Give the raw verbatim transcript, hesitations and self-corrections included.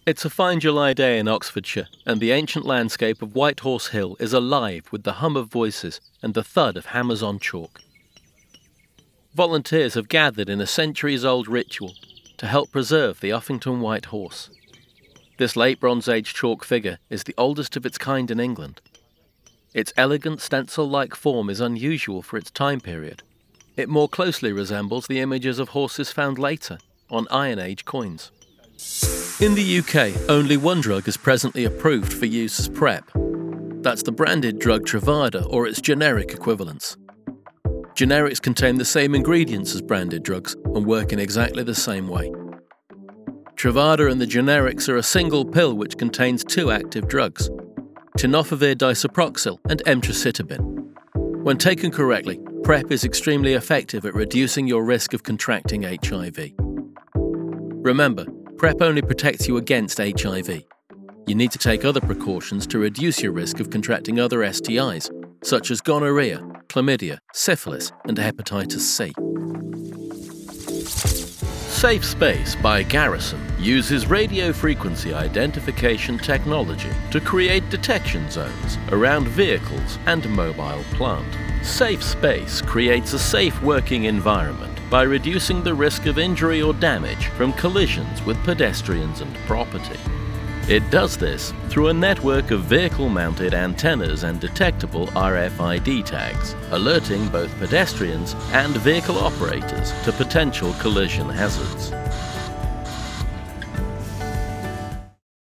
It's a fine July day in Oxfordshire, and the ancient landscape of Whitehorse Hill is alive with the hum of voices and the thud of hammers on chalk. Volunteers have gathered in a centuries-old ritual to help preserve the Uffington White Horse. This late Bronze Age chalk figure is the oldest of its kind in England. Its elegant stencil-like form is unusual for its time period. It more closely resembles the images of horses found later on Iron Age coins. In the U K, only one drug is presently approved for use as PrEP. That's the branded drug Truvada, or its generic equivalents. Generics contain the same ingredients as branded drugs and work in exactly the same way. Truvada and the generics are a single pill which contains two active drugs, tenofovir disoproxil and emtricitabine. When taken correctly, PrEP is extremely effective at reducing your risk of contracting H I V. Remember, PrEP only protects you against H I V. You need to take other precautions to reduce your risk of contracting other S T Is, such as gonorrhea, chlamydia, syphilis, and hepatitis C. Safe Space by Garrison uses radio frequency identification technology to create detection zones around vehicles and mobile plant. Safe Space creates a safe working environment by reducing the risk of injury or damage from collisions with pedestrians and property. It does this through a network of vehicle-mounted antennas and detectable R F I D tags, alerting both pedestrians and vehicle operators to potential collision hazards.